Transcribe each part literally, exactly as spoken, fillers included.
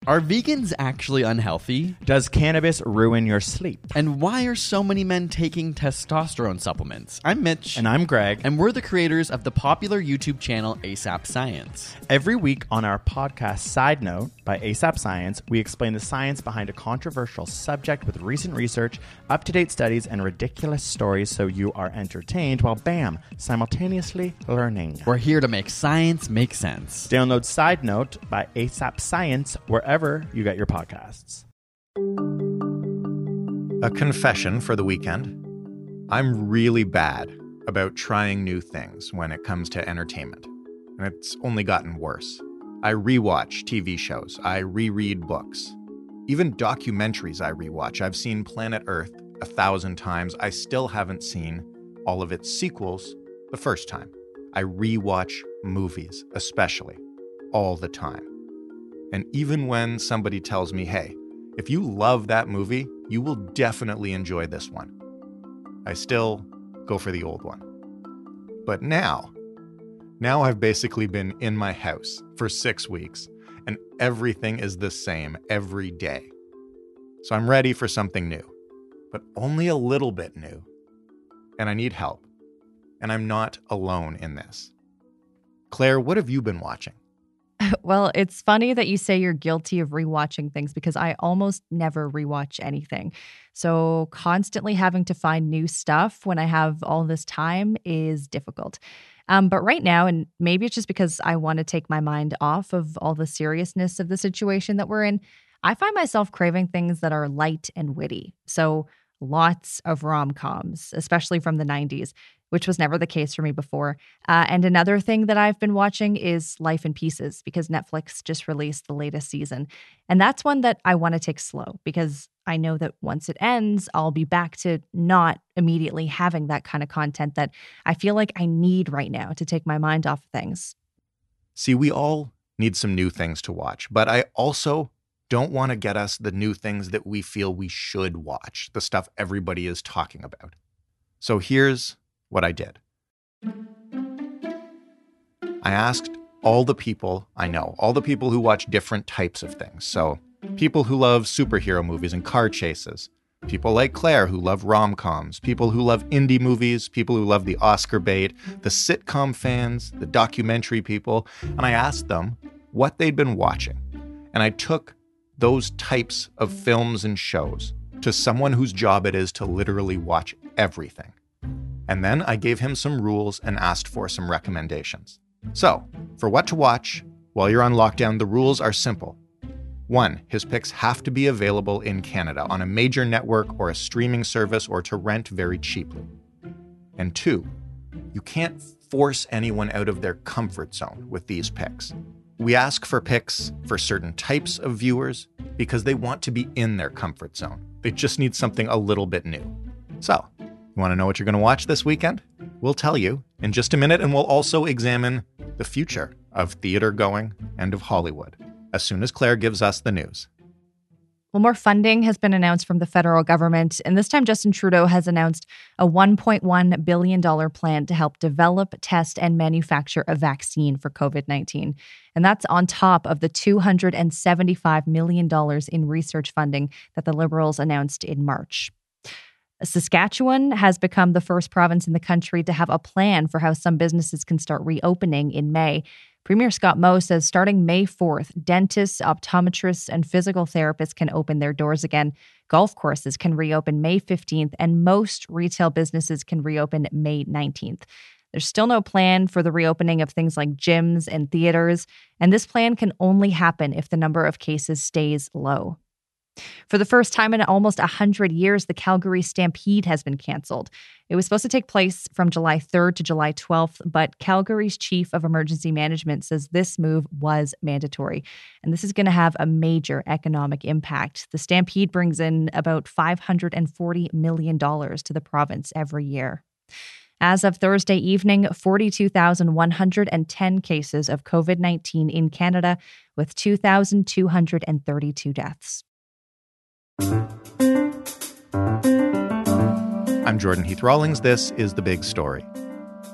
Are vegans actually unhealthy? Does cannabis ruin your sleep? And why are so many men taking testosterone supplements? I'm Mitch. And I'm Greg. And we're the creators of the popular YouTube channel ASAP Science. Every week on our podcast Side Note by ASAP Science, we explain the science behind a controversial subject with recent research, up-to-date studies, and ridiculous stories so you are entertained while, bam, simultaneously learning. We're here to make science make sense. Download Side Note by ASAP Science wherever you get your podcasts. A confession for the weekend. I'm really bad about trying new things when it comes to entertainment, and it's only gotten worse. I rewatch T V shows. I reread books. Even documentaries I rewatch. I've seen Planet Earth a thousand times. I still haven't seen all of its sequels the first time. I rewatch movies, especially, all the time. And even when somebody tells me, hey, if you love that movie, you will definitely enjoy this one, I still go for the old one. But now, now I've basically been in my house for six weeks, and everything is the same every day. So I'm ready for something new, but only a little bit new. And I need help. And I'm not alone in this. Claire, what have you been watching? Well, it's funny that you say you're guilty of rewatching things because I almost never rewatch anything. So constantly having to find new stuff when I have all this time is difficult. Um, but right now, and maybe it's just because I want to take my mind off of all the seriousness of the situation that we're in, I find myself craving things that are light and witty. So lots of rom-coms, especially from the nineties, which was never the case for me before. Uh, and another thing that I've been watching is Life in Pieces because Netflix just released the latest season. And that's one that I want to take slow because I know that once it ends, I'll be back to not immediately having that kind of content that I feel like I need right now to take my mind off of things. See, we all need some new things to watch, but I also don't want to get us the new things that we feel we should watch, the stuff everybody is talking about. So here's what I did. I asked all the people I know, all the people who watch different types of things. So people who love superhero movies and car chases, people like Claire who love rom-coms, people who love indie movies, people who love the Oscar bait, the sitcom fans, the documentary people, and I asked them what they'd been watching. And I took those types of films and shows to someone whose job it is to literally watch everything. And then I gave him some rules and asked for some recommendations. So, for what to watch while you're on lockdown, the rules are simple. One, his picks have to be available in Canada on a major network or a streaming service or to rent very cheaply. And two, you can't force anyone out of their comfort zone with these picks. We ask for picks for certain types of viewers because they want to be in their comfort zone. They just need something a little bit new. So, you want to know what you're going to watch this weekend? We'll tell you in just a minute, and we'll also examine the future of theater going and of Hollywood as soon as Claire gives us the news. Well, more funding has been announced from the federal government, and this time Justin Trudeau has announced a one point one billion dollars plan to help develop, test, and manufacture a vaccine for covid nineteen. And that's on top of the two hundred seventy-five million dollars in research funding that the Liberals announced in March. Saskatchewan has become the first province in the country to have a plan for how some businesses can start reopening in May. Premier Scott Moe says starting May fourth, dentists, optometrists, and physical therapists can open their doors again. Golf courses can reopen May fifteenth, and most retail businesses can reopen May nineteenth. There's still no plan for the reopening of things like gyms and theaters, and this plan can only happen if the number of cases stays low. For the first time in almost one hundred years, the Calgary Stampede has been canceled. It was supposed to take place from July third to July twelfth, but Calgary's chief of emergency management says this move was mandatory, and this is going to have a major economic impact. The Stampede brings in about five hundred forty million dollars to the province every year. As of Thursday evening, forty-two thousand one hundred ten cases of covid nineteen in Canada, with two thousand two hundred thirty-two deaths. I'm Jordan Heath Rawlings. This is The Big Story.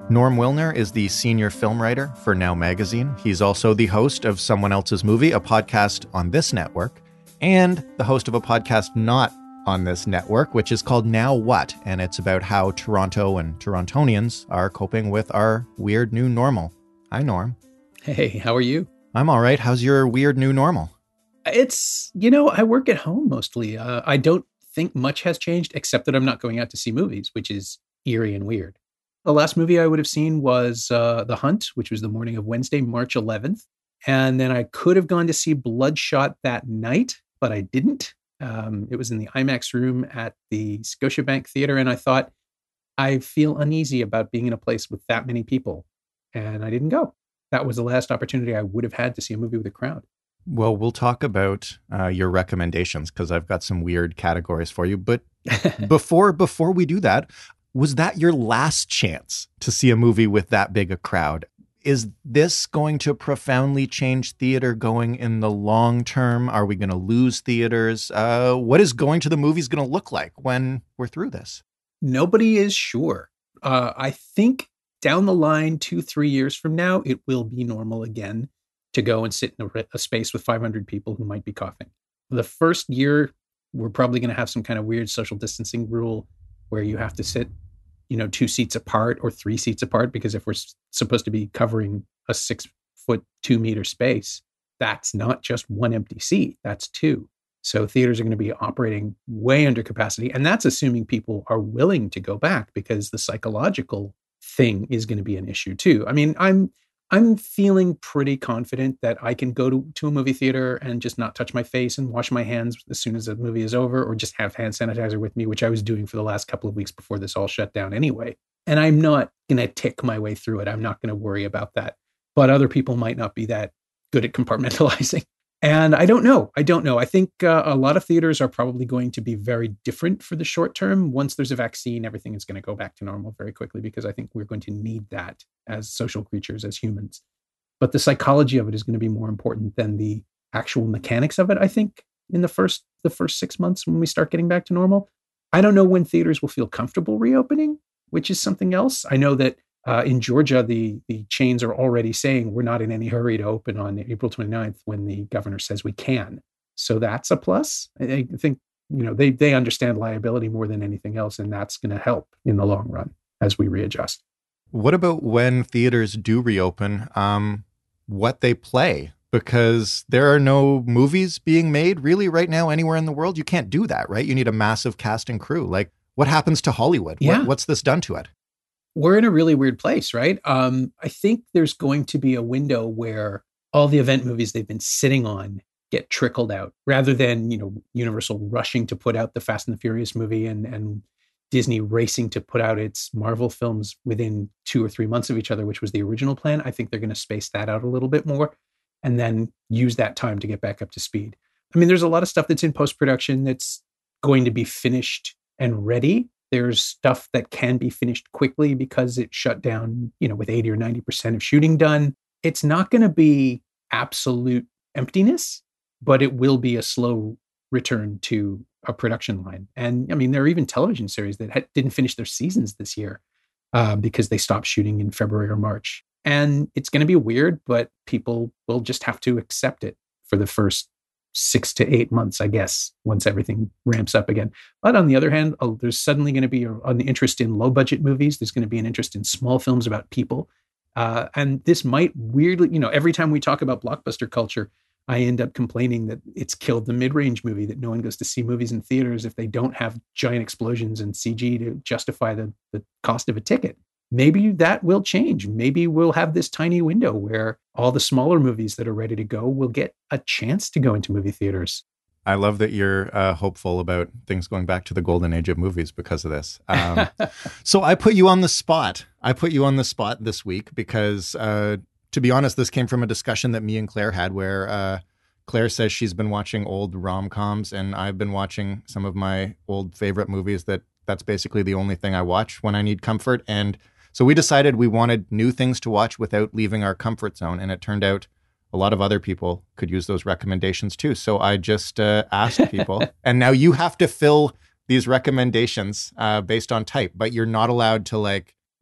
Norm Wilner is the senior film writer for Now Magazine. He's also the host of Someone Else's Movie, a podcast on this network, and the host of a podcast not on this network, which is called Now What? And it's about how Toronto and Torontonians are coping with our weird new normal. Hi, Norm. Hey, how are you? I'm all right. How's your weird new normal? It's, you know, I work at home mostly. Uh, I don't think much has changed, except that I'm not going out to see movies, which is eerie and weird. The last movie I would have seen was uh, The Hunt, which was the morning of Wednesday, March eleventh. And then I could have gone to see Bloodshot that night, but I didn't. Um, it was in the IMAX room at the Scotiabank Theater. And I thought, I feel uneasy about being in a place with that many people. And I didn't go. That was the last opportunity I would have had to see a movie with a crowd. Well, we'll talk about uh, your recommendations because I've got some weird categories for you. But before before we do that, was that your last chance to see a movie with that big a crowd? Is this going to profoundly change theater going in the long term? Are we going to lose theaters? Uh, what is going to the movies going to look like when we're through this? Nobody is sure. Uh, I think down the line, two, three years from now, it will be normal again to go and sit in a, a space with five hundred people who might be coughing. The first year, we're probably going to have some kind of weird social distancing rule where you have to sit, you know, two seats apart or three seats apart, because if we're s- supposed to be covering a six foot, two meter space, that's not just one empty seat, that's two. So theaters are going to be operating way under capacity. And that's assuming people are willing to go back, because the psychological thing is going to be an issue too. I mean, I'm I'm feeling pretty confident that I can go to, to a movie theater and just not touch my face and wash my hands as soon as the movie is over, or just have hand sanitizer with me, which I was doing for the last couple of weeks before this all shut down anyway. And I'm not going to tick my way through it. I'm not going to worry about that. But other people might not be that good at compartmentalizing. And I don't know. I don't know. I think uh, a lot of theaters are probably going to be very different for the short term. Once there's a vaccine, everything is going to go back to normal very quickly, because I think we're going to need that as social creatures, as humans. But the psychology of it is going to be more important than the actual mechanics of it, I think, in the first the first six months when we start getting back to normal. I don't know when theaters will feel comfortable reopening, which is something else. I know that Uh, in Georgia, the the chains are already saying we're not in any hurry to open on April twenty-ninth when the governor says we can. So that's a plus. I, I think, you know, they they understand liability more than anything else, and that's going to help in the long run as we readjust. What about when theaters do reopen, um, what they play? Because there are no movies being made really right now anywhere in the world. You can't do that, right? You need a massive cast and crew. Like, what happens to Hollywood? Yeah. What, what's this done to it? We're in a really weird place, right? Um, I think there's going to be a window where all the event movies they've been sitting on get trickled out, rather than, you know, Universal rushing to put out the Fast and the Furious movie and, and Disney racing to put out its Marvel films within two or three months of each other, which was the original plan. I think they're going to space that out a little bit more and then use that time to get back up to speed. I mean, there's a lot of stuff that's in post-production that's going to be finished and ready. There's stuff that can be finished quickly because it shut down, you know, with eighty or ninety percent of shooting done. It's not going to be absolute emptiness, but it will be a slow return to a production line. And I mean, there are even television series that ha- didn't finish their seasons this year uh, because they stopped shooting in February or March. And it's going to be weird, but people will just have to accept it for the first six to eight months, I guess, once everything ramps up again. But on the other hand, oh, there's suddenly going to be a, an interest in low budget movies. There's going to be an interest in small films about people. Uh, and this might weirdly, you know, every time we talk about blockbuster culture, I end up complaining that it's killed the mid-range movie, that no one goes to see movies in theaters if they don't have giant explosions and C G to justify the, the cost of a ticket. Maybe that will change. Maybe we'll have this tiny window where all the smaller movies that are ready to go will get a chance to go into movie theaters. I love that you're uh, hopeful about things going back to the golden age of movies because of this. Um, so I put you on the spot. I put you on the spot this week because, uh, to be honest, this came from a discussion that me and Claire had where uh, Claire says she's been watching old rom-coms and I've been watching some of my old favorite movies that that's basically the only thing I watch when I need comfort. And so we decided we wanted new things to watch without leaving our comfort zone. And it turned out a lot of other people could use those recommendations too. So I just uh, asked people, and now you have to fill these recommendations uh, based on type, but you're not allowed to like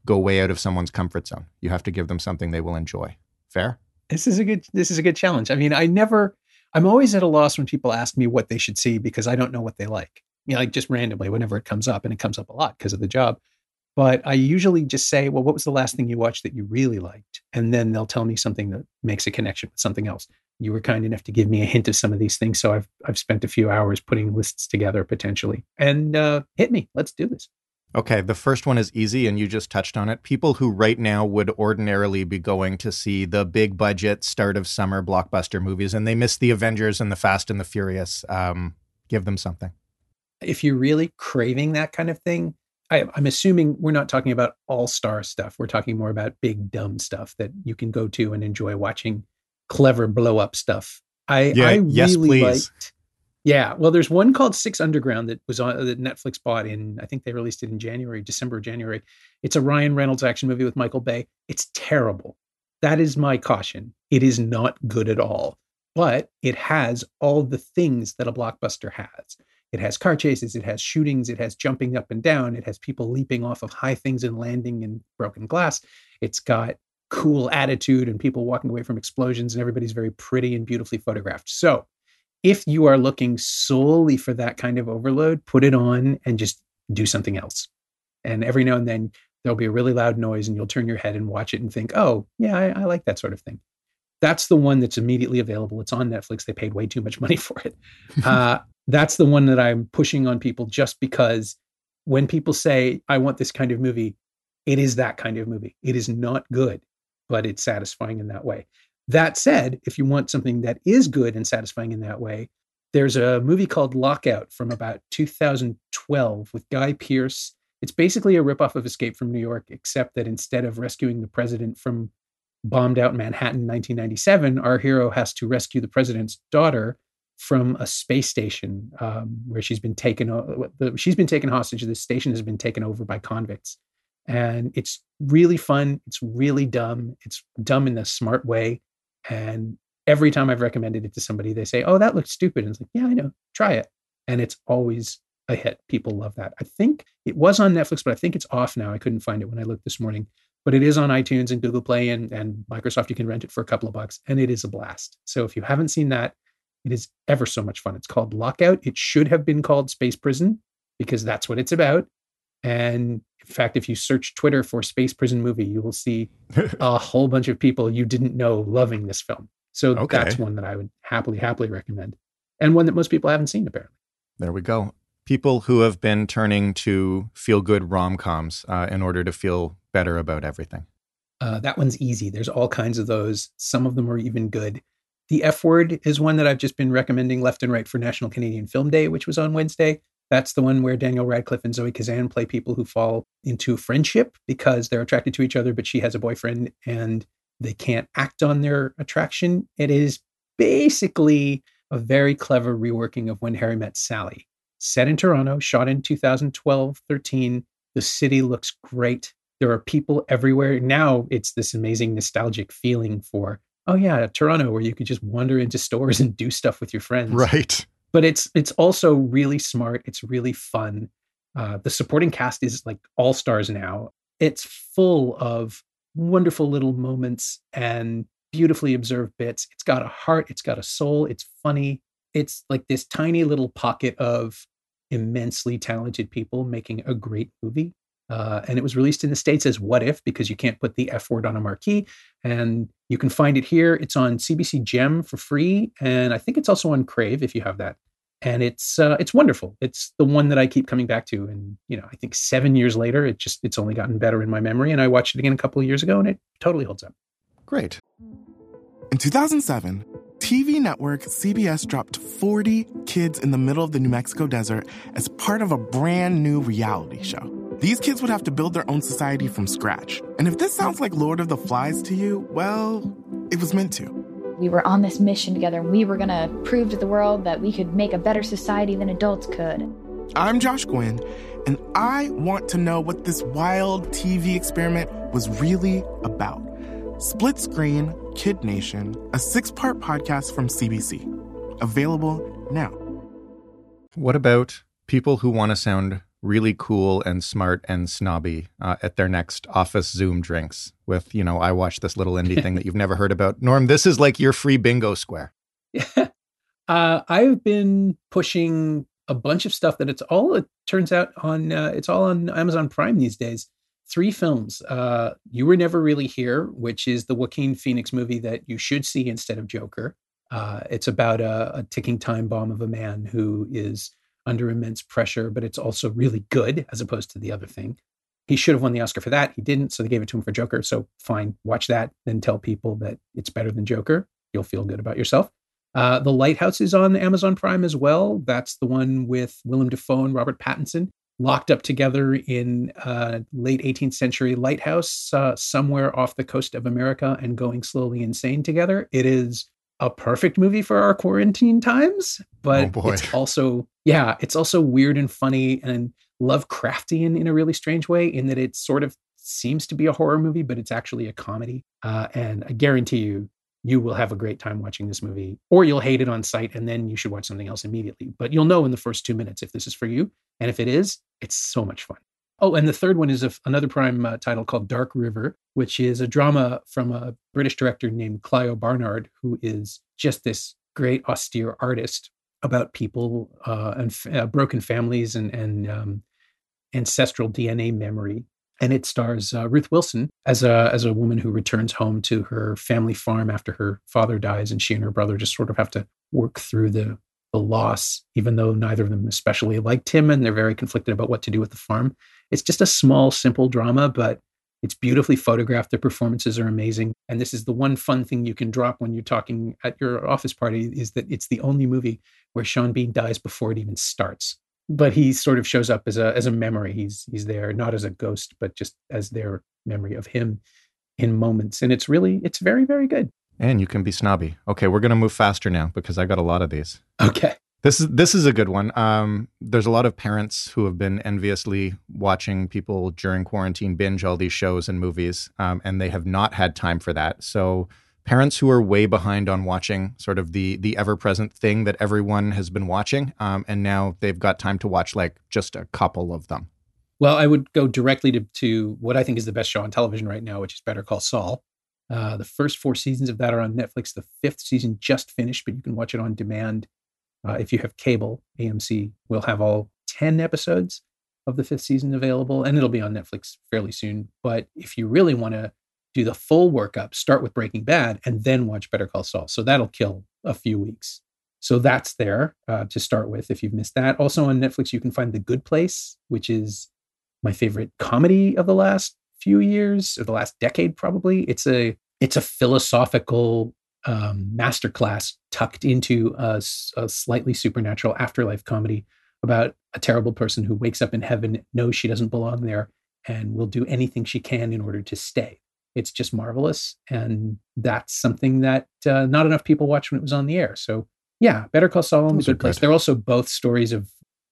go way out of someone's comfort zone. You have to give them something they will enjoy. Fair? This is a good, this is a good challenge. I mean, I never, I'm always at a loss when people ask me what they should see because I don't know what they like. You know, like just randomly whenever it comes up, and it comes up a lot because of the job. But I usually just say, well, what was the last thing you watched that you really liked? And then they'll tell me something that makes a connection with something else. You were kind enough to give me a hint of some of these things. So I've I've spent a few hours putting lists together potentially. And uh, hit me. Let's do this. Okay, the first one is easy, and you just touched on it. People who right now would ordinarily be going to see the big budget start of summer blockbuster movies, and they miss the Avengers and the Fast and the Furious. Um, give them something. If you're really craving that kind of thing, I, I'm assuming we're not talking about all-star stuff. We're talking more about big, dumb stuff that you can go to and enjoy watching clever blow-up stuff. I, yeah, I yes, really please. liked... Yeah, well, there's one called Six Underground that was on that Netflix bought in, I think they released it in January, December, January. It's a Ryan Reynolds action movie with Michael Bay. It's terrible. That is my caution. It is not good at all, but it has all the things that a blockbuster has. It has car chases, it has shootings, it has jumping up and down, it has people leaping off of high things and landing in broken glass. It's got cool attitude and people walking away from explosions, and everybody's very pretty and beautifully photographed. So if you are looking solely for that kind of overload, put it on and just do something else. And every now and then there'll be a really loud noise and you'll turn your head and watch it and think, oh, yeah, I, I like that sort of thing. That's the one that's immediately available. It's on Netflix. They paid way too much money for it. Uh, that's the one that I'm pushing on people just because when people say, I want this kind of movie, it is that kind of movie. It is not good, but it's satisfying in that way. That said, if you want something that is good and satisfying in that way, there's a movie called Lockout from about two thousand twelve with Guy Pearce. It's basically a ripoff of Escape from New York, except that instead of rescuing the president from bombed out Manhattan in nineteen ninety-seven, our hero has to rescue the president's daughter from a space station um, where she's been taken. Uh, she's been taken hostage. The station has been taken over by convicts, and it's really fun. It's really dumb. It's dumb in a smart way. And every time I've recommended it to somebody, they say, oh, that looks stupid. And it's like, yeah, I know, try it. And it's always a hit. People love that. I think it was on Netflix, but I think it's off now. I couldn't find it when I looked this morning, but it is on iTunes and Google Play and, and Microsoft. You can rent it for a couple of bucks and it is a blast. So if you haven't seen that, it is ever so much fun. It's called Lockout. It should have been called Space Prison because that's what it's about. And in fact, if you search Twitter for Space Prison movie, you will see a whole bunch of people you didn't know loving this film. So okay. That's one that I would happily, happily recommend. And one that most people haven't seen, apparently. There we go. People who have been turning to feel-good rom-coms uh, in order to feel better about everything. Uh, that one's easy. There's all kinds of those. Some of them are even good. The F Word is one that I've just been recommending left and right for National Canadian Film Day, which was on Wednesday. That's the one where Daniel Radcliffe and Zoe Kazan play people who fall into friendship because they're attracted to each other, but she has a boyfriend and they can't act on their attraction. It is basically a very clever reworking of When Harry Met Sally. Set in Toronto, shot in two thousand twelve, thirteen. The city looks great. There are people everywhere. Now it's this amazing nostalgic feeling for, oh yeah, Toronto, where you could just wander into stores and do stuff with your friends. Right. But it's it's also really smart. It's really fun. Uh, the supporting cast is like all stars now. It's full of wonderful little moments and beautifully observed bits. It's got a heart. It's got a soul. It's funny. It's like this tiny little pocket of immensely talented people making a great movie. Uh, and it was released in the States as What If, because you can't put the F word on a marquee. And you can find it here. It's on C B C Gem for free. And I think it's also on Crave if you have that. And it's uh, it's wonderful. It's the one that I keep coming back to. And, you know, I think seven years later, it just it's only gotten better in my memory. And I watched it again a couple of years ago and it totally holds up. Great. In two thousand seven, T V network C B S dropped forty kids in the middle of the New Mexico desert as part of a brand new reality show. These kids would have to build their own society from scratch. And if this sounds like Lord of the Flies to you, well, it was meant to. We were on this mission together, and we were going to prove to the world that we could make a better society than adults could. I'm Josh Gwynn, and I want to know what this wild T V experiment was really about. Split Screen, Kid Nation, a six-part podcast from C B C. Available now. What about people who want to sound really cool and smart and snobby uh, at their next office Zoom drinks with, you know, I watched this little indie thing that you've never heard about. Norm, this is like your free bingo square. Yeah. Uh, I've been pushing a bunch of stuff that it's all, it turns out on, uh, it's all on Amazon Prime these days. Three films. Uh, You Were Never Really Here, which is the Joaquin Phoenix movie that you should see instead of Joker. Uh, it's about a, a ticking time bomb of a man who is under immense pressure, but it's also really good as opposed to the other thing. He should have won the Oscar for that. He didn't, so they gave it to him for Joker. So fine, watch that, then tell people that it's better than Joker. You'll feel good about yourself. Uh, The Lighthouse is on Amazon Prime as well. That's the one with Willem Dafoe and Robert Pattinson locked up together in a late eighteenth century lighthouse uh, somewhere off the coast of America and going slowly insane together. It is a perfect movie for our quarantine times, but Oh, boy. it's also, yeah, it's also weird and funny and Lovecraftian in a really strange way, in that it sort of seems to be a horror movie, but it's actually a comedy. Uh, and I guarantee you, you will have a great time watching this movie, or you'll hate it on sight and then you should watch something else immediately. But you'll know in the first two minutes if this is for you. And if it is, it's so much fun. Oh, and the third one is a, another Prime uh, title called Dark River, which is a drama from a British director named Clio Barnard, who is just this great austere artist about people uh, and f- uh, broken families and, and um, ancestral D N A memory. And it stars uh, Ruth Wilson as a as a woman who returns home to her family farm after her father dies, and she and her brother just sort of have to work through the the loss, even though neither of them especially liked him, and they're very conflicted about what to do with the farm. It's just a small, simple drama, but it's beautifully photographed. The performances are amazing. And this is the one fun thing you can drop when you're talking at your office party, is that it's the only movie where Sean Bean dies before it even starts. But he sort of shows up as a as a memory. He's he's there, not as a ghost, but just as their memory of him in moments. And it's really, it's very, very good. And you can be snobby. Okay, we're going to move faster now because I got a lot of these. Okay. This is this is a good one. Um, there's a lot of parents who have been enviously watching people during quarantine binge all these shows and movies, um, and they have not had time for that. So parents who are way behind on watching sort of the the ever-present thing that everyone has been watching, um, and now they've got time to watch like just a couple of them. Well, I would go directly to, to what I think is the best show on television right now, which is Better Call Saul. Uh, the first four seasons of that are on Netflix. The fifth season just finished, but you can watch it on demand. Uh, if you have cable, A M C will have all ten episodes of the fifth season available, and it'll be on Netflix fairly soon. But if you really want to do the full workup, start with Breaking Bad and then watch Better Call Saul. So that'll kill a few weeks. So that's there uh, to start with if you've missed that. Also on Netflix, you can find The Good Place, which is my favorite comedy of the last few years, or the last decade probably. It's a it's a philosophical um, masterclass tucked into a, a slightly supernatural afterlife comedy about a terrible person who wakes up in heaven, knows she doesn't belong there, and will do anything she can in order to stay. It's just marvelous. And that's something that uh, not enough people watched when it was on the air. So yeah, Better Call Saul and The Good Place. They're also both stories of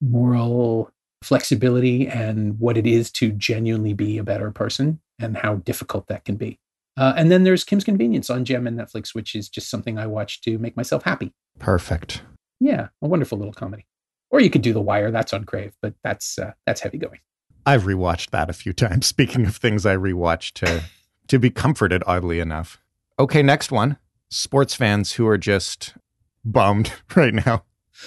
moral flexibility and what it is to genuinely be a better person and how difficult that can be. Uh, and then there's Kim's Convenience on Gem and Netflix, which is just something I watch to make myself happy. Perfect. Yeah, a wonderful little comedy. Or you could do The Wire. That's on Crave, but that's uh, that's heavy going. I've rewatched that a few times. Speaking of things I rewatched to to be comforted, oddly enough. Okay, next one. Sports fans who are just bummed right now.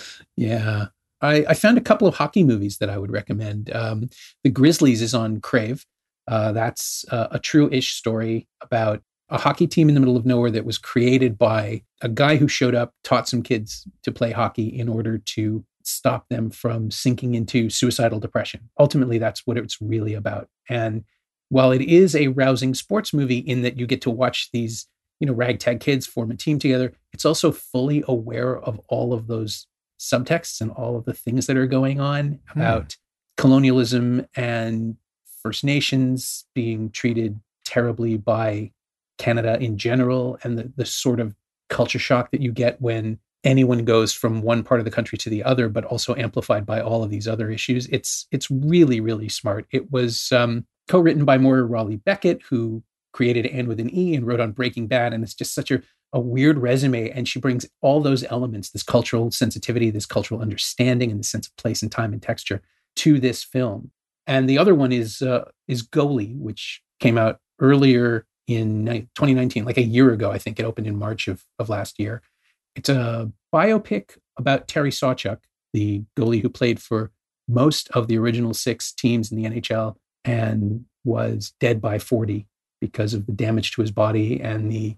Yeah. I, I found a couple of hockey movies that I would recommend. Um, The Grizzlies is on Crave. Uh, that's uh, a true-ish story about a hockey team in the middle of nowhere that was created by a guy who showed up, taught some kids to play hockey in order to stop them from sinking into suicidal depression. Ultimately, that's what it's really about. And while it is a rousing sports movie in that you get to watch these, you know, ragtag kids form a team together, it's also fully aware of all of those subtexts and all of the things that are going on Hmm. about colonialism and First Nations being treated terribly by Canada in general, and the, the sort of culture shock that you get when anyone goes from one part of the country to the other, but also amplified by all of these other issues. It's it's really, really smart. It was um, co-written by Moira Raleigh Beckett, who created And with an E and wrote on Breaking Bad. And it's just such a, a weird resume. And she brings all those elements, this cultural sensitivity, this cultural understanding, and the sense of place and time and texture to this film. And the other one is uh, is Goalie, which came out earlier in twenty nineteen, like a year ago. I think it opened in March of, of last year. It's a biopic about Terry Sawchuk, the goalie who played for most of the original six teams in the N H L and was dead by forty because of the damage to his body and the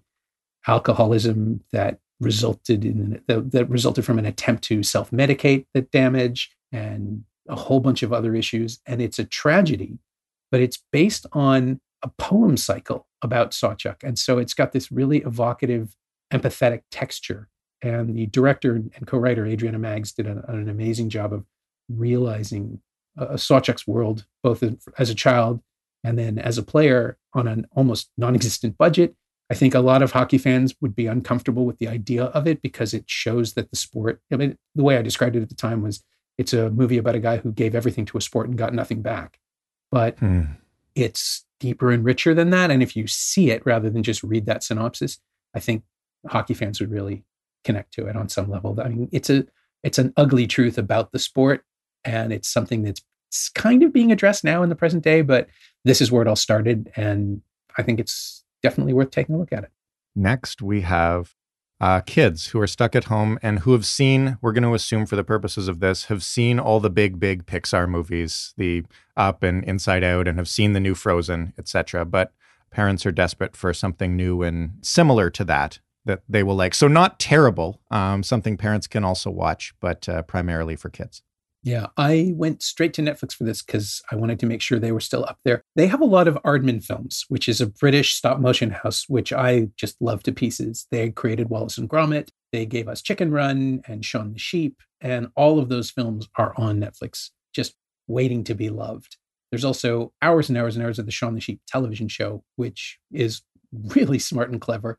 alcoholism that resulted in that, that resulted from an attempt to self-medicate that damage and a whole bunch of other issues. And it's a tragedy, but it's based on a poem cycle about Sawchuk. And so it's got this really evocative, empathetic texture. And the director and co-writer, Adriana Maggs, did an, an amazing job of realizing uh, Sawchuk's world, both as a child and then as a player on an almost non-existent budget. I think a lot of hockey fans would be uncomfortable with the idea of it because it shows that the sport, I mean, the way I described it at the time was it's a movie about a guy who gave everything to a sport and got nothing back. But hmm. it's deeper and richer than that. And if you see it rather than just read that synopsis, I think hockey fans would really connect to it on some level. I mean, it's a it's an ugly truth about the sport, and it's something that's kind of being addressed now in the present day, but this is where it all started, and I think it's definitely worth taking a look at it. Next, we have uh, kids who are stuck at home and who have seen, we're going to assume for the purposes of this, have seen all the big, big Pixar movies, the Up and Inside Out, and have seen the new Frozen, et cetera. But parents are desperate for something new and similar to that, that they will like. So not terrible, um, something parents can also watch, but uh, primarily for kids. Yeah, I went straight to Netflix for this because I wanted to make sure they were still up there. They have a lot of Aardman Films, which is a British stop motion house, which I just love to pieces. They created Wallace and Gromit. They gave us Chicken Run and Shaun the Sheep. And all of those films are on Netflix, just waiting to be loved. There's also hours and hours and hours of the Shaun the Sheep television show, which is really smart and clever.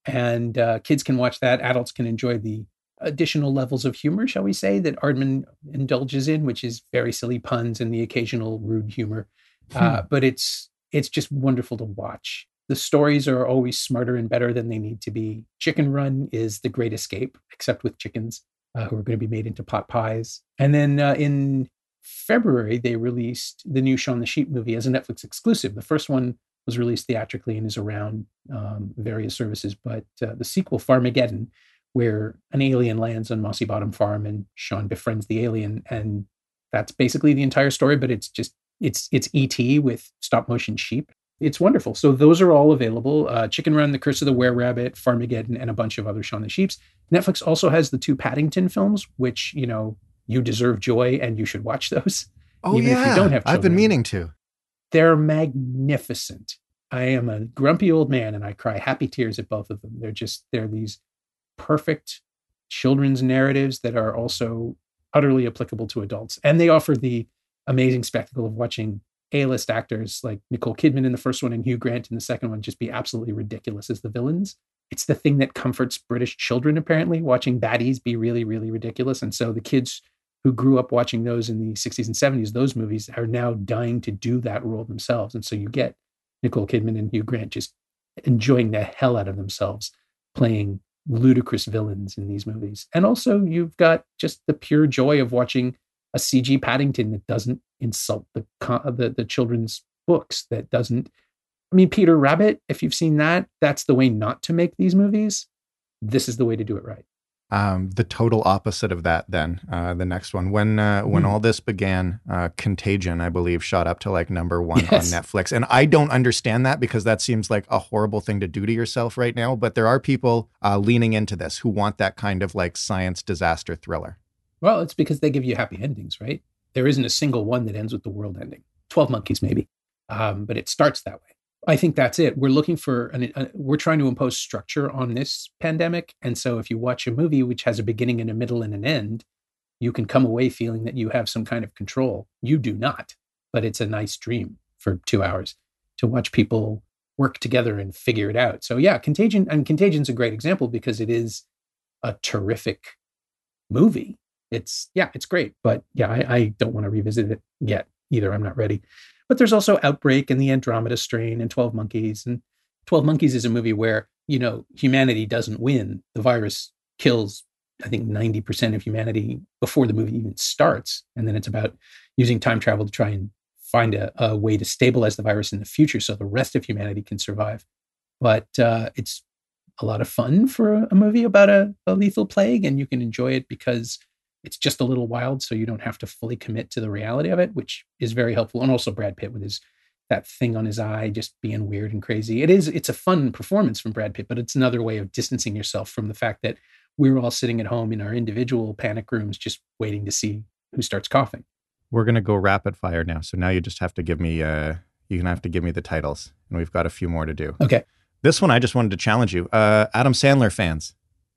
And uh, kids can watch that. Adults can enjoy the additional levels of humor, shall we say, that Aardman indulges in, which is very silly puns and the occasional rude humor. Hmm. Uh, but it's it's just wonderful to watch. The stories are always smarter and better than they need to be. Chicken Run is the great escape, except with chickens uh, who are going to be made into pot pies. And then uh, in February, they released the new Shaun the Sheep movie as a Netflix exclusive. The first one was released theatrically and is around um, various services. But uh, the sequel, Farmageddon, where an alien lands on Mossy Bottom Farm and Shaun befriends the alien. And that's basically the entire story, but it's just, it's it's E T with stop motion sheep. It's wonderful. So those are all available. Uh, Chicken Run, The Curse of the Were-Rabbit, Farmageddon, and a bunch of other Shaun the Sheeps. Netflix also has the two Paddington films, which, you know, you deserve joy and you should watch those. Oh, even yeah. If you don't have children. I've been meaning to. They're magnificent. I am a grumpy old man and I cry happy tears at both of them. They're just, they're these perfect children's narratives that are also utterly applicable to adults. And they offer the amazing spectacle of watching A-list actors like Nicole Kidman in the first one and Hugh Grant in the second one just be absolutely ridiculous as the villains. It's the thing that comforts British children, apparently, watching baddies be really, really ridiculous. And so the kids who grew up watching those in the sixties and seventies, those movies, are now dying to do that role themselves. And so you get Nicole Kidman and Hugh Grant just enjoying the hell out of themselves playing ludicrous villains in these movies. And also you've got just the pure joy of watching a C G Paddington that doesn't insult the, the the children's books, that doesn't, I mean, Peter Rabbit, if you've seen that, that's the way not to make these movies. This is the way to do it right. Um, the total opposite of that then, uh, the next one. When uh, when mm. all this began, uh, Contagion, I believe, shot up to like number one yes. on Netflix. And I don't understand that because that seems like a horrible thing to do to yourself right now. But there are people uh, leaning into this who want that kind of like science disaster thriller. Well, it's because they give you happy endings, right? There isn't a single one that ends with the world ending. twelve Monkeys, maybe. Um, but it starts that way. I think that's it. We're looking for, an, a, we're trying to impose structure on this pandemic. And so if you watch a movie which has a beginning and a middle and an end, you can come away feeling that you have some kind of control. You do not, but it's a nice dream for two hours to watch people work together and figure it out. So yeah, Contagion, and Contagion's a great example because it is a terrific movie. It's, yeah, it's great. But yeah, I, I don't want to revisit it yet either. I'm not ready. But there's also Outbreak and the Andromeda Strain and twelve Monkeys. And twelve Monkeys is a movie where, you know, humanity doesn't win. The virus kills I think, ninety percent of humanity before the movie even starts. And then it's about using time travel to try and find a, a way to stabilize the virus in the future so the rest of humanity can survive. But uh, it's a lot of fun for a, a movie about a, a lethal plague, and you can enjoy it because it's just a little wild, so you don't have to fully commit to the reality of it, which is very helpful. And also Brad Pitt with his that thing on his eye just being weird and crazy. It is, it's a fun performance from Brad Pitt, but it's another way of distancing yourself from the fact that we're all sitting at home in our individual panic rooms just waiting to see who starts coughing. We're going to go rapid fire now. So now you just have to give me, uh, you're going to have to give me the titles, and we've got a few more to do. Okay. This one, I just wanted to challenge you. Uh, Adam Sandler fans.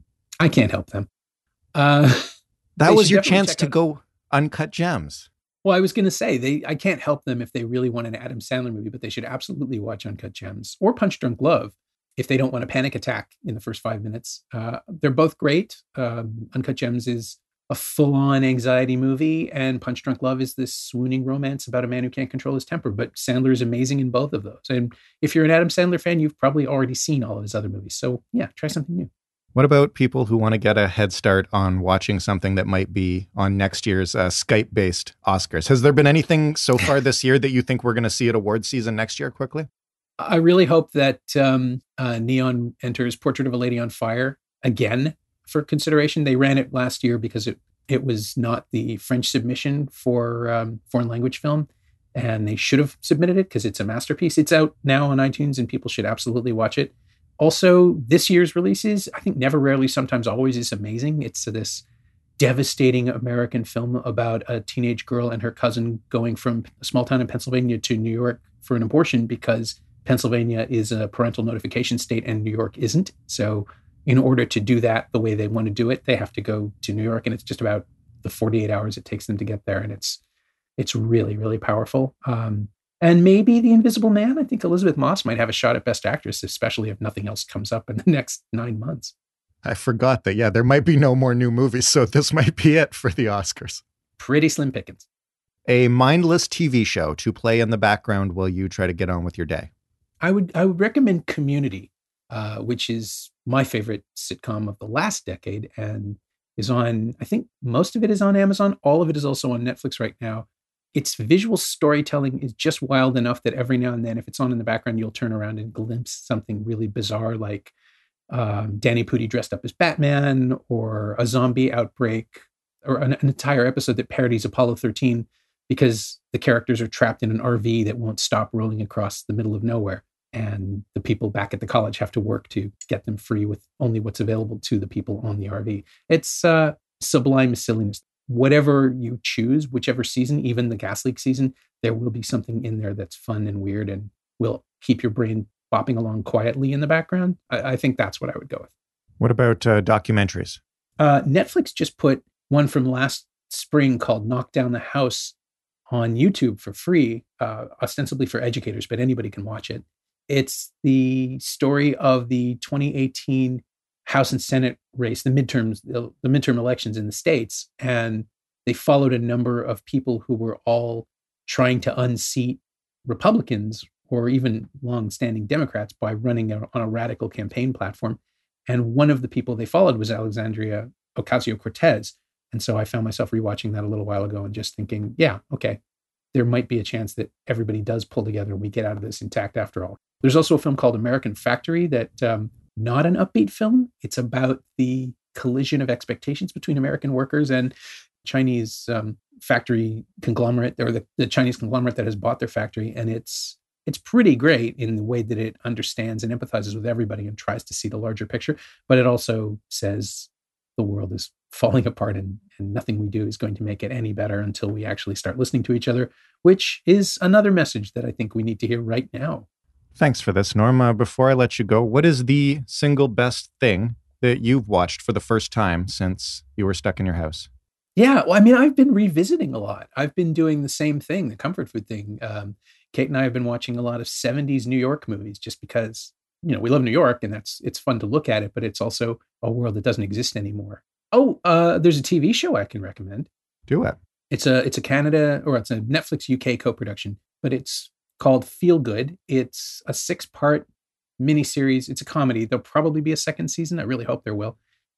I can't help them. Uh, that was your chance to out. go Uncut Gems. Well, I was going to say, they. I can't help them if they really want an Adam Sandler movie, but they should absolutely watch Uncut Gems or Punch Drunk Love if they don't want a panic attack in the first five minutes. Uh, they're both great. Um, Uncut Gems is a full-on anxiety movie, and Punch Drunk Love is this swooning romance about a man who can't control his temper. But Sandler is amazing in both of those. And if you're an Adam Sandler fan, you've probably already seen all of his other movies. So yeah, try something new. What about people who want to get a head start on watching something that might be on next year's uh, Skype-based Oscars? Has there been anything so far this year that you think we're going to see at awards season next year quickly? I really hope that um, uh, Neon enters Portrait of a Lady on Fire again for consideration. They ran it last year because it, it was not the French submission for um, foreign language film, and they should have submitted it because it's a masterpiece. It's out now on iTunes, and people should absolutely watch it. Also, this year's releases, I think Never, Rarely, Sometimes, Always is amazing. It's this devastating American film about a teenage girl and her cousin going from a small town in Pennsylvania to New York for an abortion because Pennsylvania is a parental notification state and New York isn't. So in order to do that the way they want to do it, they have to go to New York, and it's just about the forty-eight hours it takes them to get there. And it's it's really, really powerful. Um, And maybe The Invisible Man. I think Elizabeth Moss might have a shot at Best Actress, especially if nothing else comes up in the next nine months. I forgot that, yeah, there might be no more new movies, so this might be it for the Oscars. Pretty slim pickings. A mindless T V show to play in the background while you try to get on with your day. I would I would recommend Community, uh, which is my favorite sitcom of the last decade and is on, I think most of it is on Amazon. All of it is also on Netflix right now. Its visual storytelling is just wild enough that every now and then, if it's on in the background, you'll turn around and glimpse something really bizarre, like um, Danny Pudi dressed up as Batman, or a zombie outbreak, or an, an entire episode that parodies Apollo thirteen because the characters are trapped in an R V that won't stop rolling across the middle of nowhere. And the people back at the college have to work to get them free with only what's available to the people on the R V. It's uh, sublime silliness. Whatever you choose, whichever season, even the gas leak season, there will be something in there that's fun and weird and will keep your brain bopping along quietly in the background. I, I think that's what I would go with. What about uh, documentaries? Uh, Netflix just put one from last spring called Knock Down the House on YouTube for free, uh, ostensibly for educators, but anybody can watch it. It's the story of the twenty eighteen House and Senate race, the midterms, the, the midterm elections in the States. And they followed a number of people who were all trying to unseat Republicans or even longstanding Democrats by running a, on a radical campaign platform. And one of the people they followed was Alexandria Ocasio-Cortez. And so I found myself rewatching that a little while ago and just thinking, yeah, okay, there might be a chance that everybody does pull together and we get out of this intact after all. There's also a film called American Factory that, um, not an upbeat film. It's about the collision of expectations between American workers and Chinese um, factory conglomerate, or the, the Chinese conglomerate that has bought their factory. And it's it's pretty great in the way that it understands and empathizes with everybody and tries to see the larger picture. But it also says the world is falling apart and, and nothing we do is going to make it any better until we actually start listening to each other, which is another message that I think we need to hear right now. Thanks for this, Norm. Uh, before I let you go, what is the single best thing that you've watched for the first time since you were stuck in your house? Yeah, well, I mean, I've been revisiting a lot. I've been doing the same thing, the comfort food thing. Um, Kate and I have been watching a lot of seventies New York movies just because, you know, we love New York and that's it's fun to look at it, but it's also a world that doesn't exist anymore. Oh, uh, there's a T V show I can recommend. Do it. It's a it's a Canada, or it's a Netflix U K co-production, but it's called Feel Good. It's a six-part miniseries. It's a comedy. There'll probably be a second season. I really hope there will.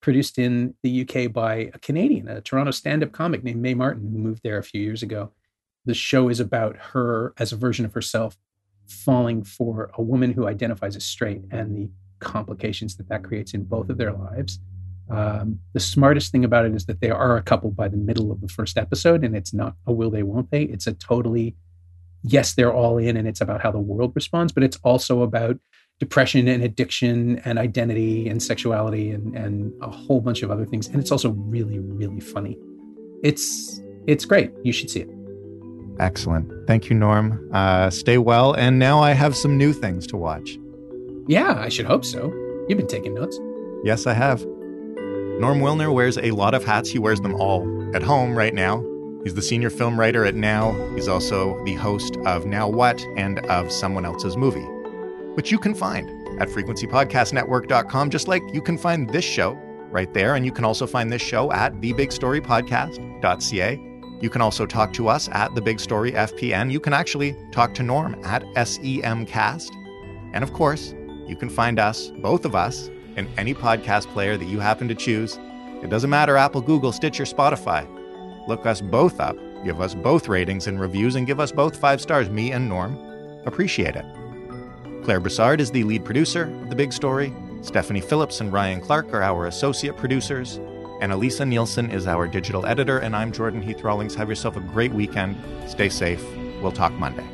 produced in the U K by a Canadian, a Toronto stand-up comic named Mae Martin, who moved there a few years ago. The show is about her as a version of herself falling for a woman who identifies as straight and the complications that that creates in both of their lives. Um, the smartest thing about it is that they are a couple by the middle of the first episode, and it's not a will they, won't they. It's a totally, yes, they're all in, and it's about how the world responds, but it's also about depression and addiction and identity and sexuality and, and a whole bunch of other things. And it's also really, really funny. It's, it's great. You should see it. Excellent. Thank you, Norm. Uh, stay well. And now I have some new things to watch. Yeah, I should hope so. You've been taking notes. Yes, I have. Norm Wilner wears a lot of hats. He wears them all at home right now. He's the senior film writer at Now. He's also the host of Now What and of Someone Else's Movie, which you can find at frequency podcast network dot com, just like you can find this show right there. And you can also find this show at the big story podcast dot c a. You can also talk to us at The Big Story F P N. You can actually talk to Norm at S E M Cast. And of course, you can find us, both of us, in any podcast player that you happen to choose. It doesn't matter, Apple, Google, Stitcher, Spotify. Look us both up, give us both ratings and reviews, and give us both five stars. Me and Norm appreciate it. Claire Broussard is the lead producer of The Big Story. Stephanie Phillips and Ryan Clark are our associate producers. And Elisa Nielsen is our digital editor. And I'm Jordan Heath Rawlings. Have yourself a great weekend. Stay safe. We'll talk Monday.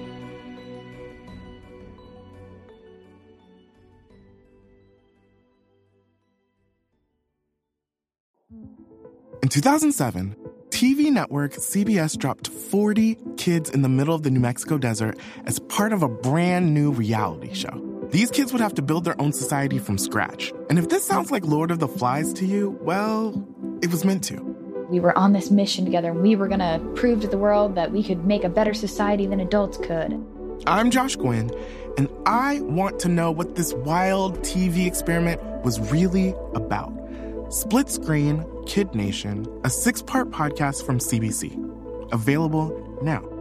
In two thousand seven, T V network C B S dropped forty kids in the middle of the New Mexico desert as part of a brand new reality show. These kids would have to build their own society from scratch. And if this sounds like Lord of the Flies to you, well, it was meant to. We were on this mission together, and we were going to prove to the world that we could make a better society than adults could. I'm Josh Gwynn, and I want to know what this wild T V experiment was really about. Split Screen, Kid Nation, a six-part podcast from C B C. Available now.